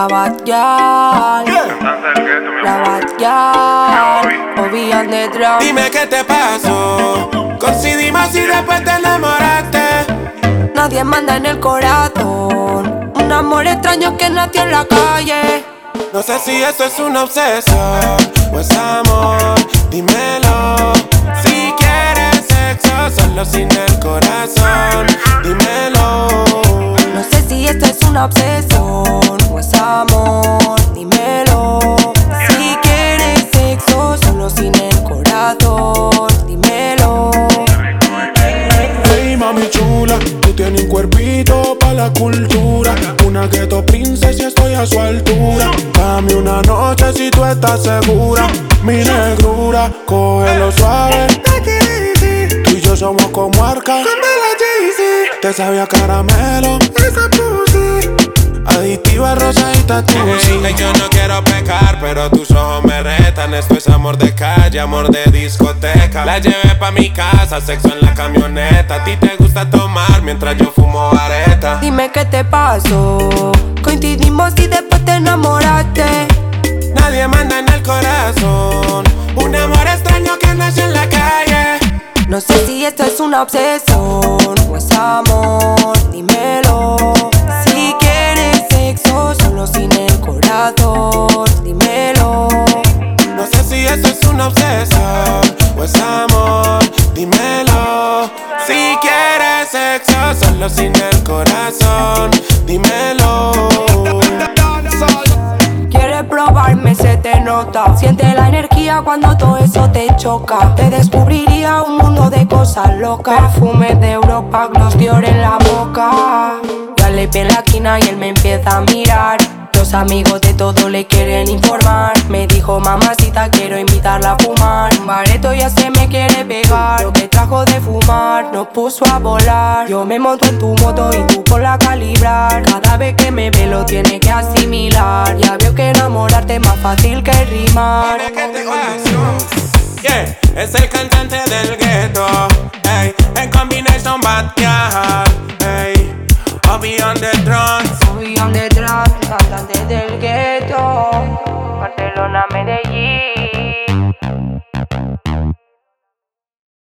La Batllal, la Batllal, Obi on the drum. Dime qué te pasó, coincidimos y después te enamoraste. Nadie manda en el corazón, un amor extraño que nació en la calle. No sé si eso es una obsesión o es amor, dímelo. Si quieres sexo, solo sin el corazón, dímelo. No sé si esto es una obsesión o es amor, dímelo. Si quieres sexo, solo sin el corazón, dímelo. Hey mami chula, tú tienes un cuerpito pa' la cultura. Una ghetto princesa y estoy a su altura. Dame una noche si tú estás segura. Mi negrura, cógelo suave. Tú y yo somos como Arca con la Jay-Z. Te sabía caramelo, esa pussy. Adictiva, rosadita, tú sí. Yo no quiero pecar, pero tus ojos me retan. Esto es amor de calle, amor de discoteca. La llevé pa' mi casa, sexo en la camioneta. A ti te gusta tomar mientras yo fumo vareta. Dime qué te pasó, coincidimos y después te enamoraste. Nadie manda en el corazón, un amor extraño que nació en la calle. No sé si esto es una obsesión o es amor, dímelo. Si quieres sexo, solo sin el corazón, dímelo. No sé si eso es una obsesión o es amor, dímelo. Si quieres sexo, solo sin el corazón, dímelo. Quieres probarme, se te nota. Siente la energía cuando todo eso te choca. Te descubriría un mundo de cosas locas. Perfumes de Europa, gloss Dior en la boca. Ya le vi en la esquina y él me empieza a mirar. Los amigos de todo le quieren informar. Me dijo mamacita, quiero invitarla a fumar. Un bareto ya se me quiere pegar. Lo que trajo de fumar nos puso a volar. Yo me monto en tu moto y tú por la calibrar. Cada vez que me ve lo tiene que asimilar. Ya veo que enamorarte es más fácil que rimar. Yeah, es el cantante del ghetto, hey, en combination Batllal, hey, Obi on the drums. Obi on the drum, cantante del gueto, Barcelona, Medellín.